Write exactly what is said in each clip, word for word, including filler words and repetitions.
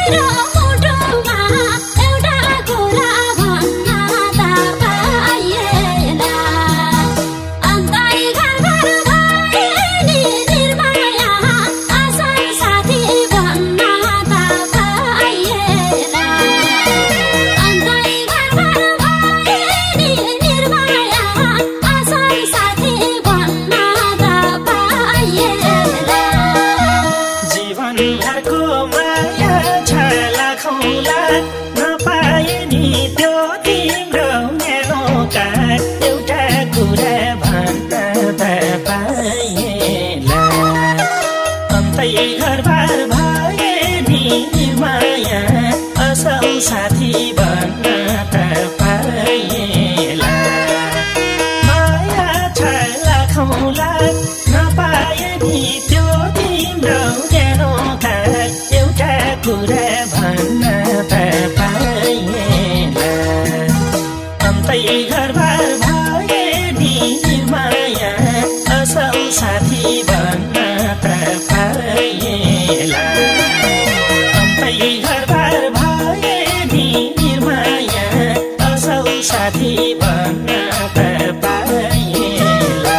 साथी बन्न त पाएला माया छ लाखौँला नपाए नि त्यो तिम्रो ज्ञानो त एउटा कुरा भन्न त पाएला अन्तै घरबार भए नि माया असल साथी बन्न त पाएला अन्तै घरबार साथी बन्न त पाएला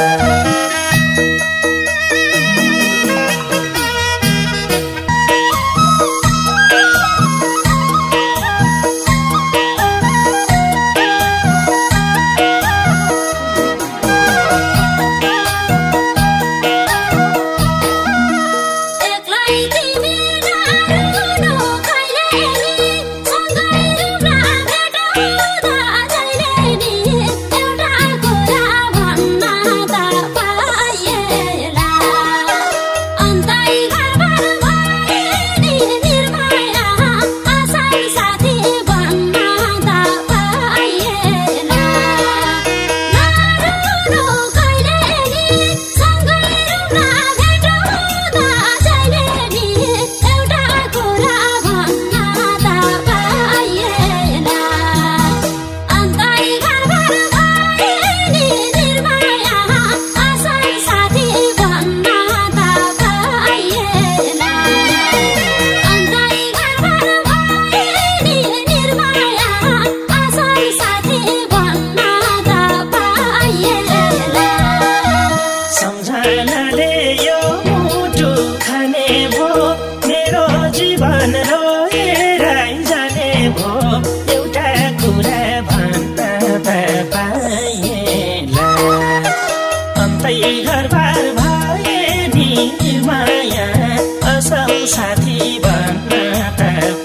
घरबार भए नि माया असल साथी बन्न त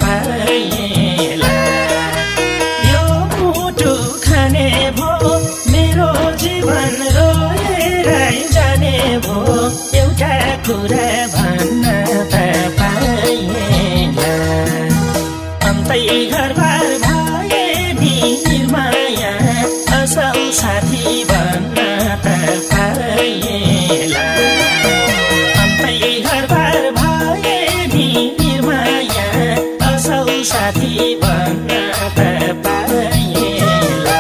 पाएला यो मुटु खाने भो मेरो जीवन रोएरै जाने भो एउटा कुरा भन्न त पाएला अन्तै घरबार भए नि माया असल साथी बन्न त पाएला अन्तै घरबार भए नि माया असल साथी बन्न त पाएला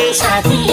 साथी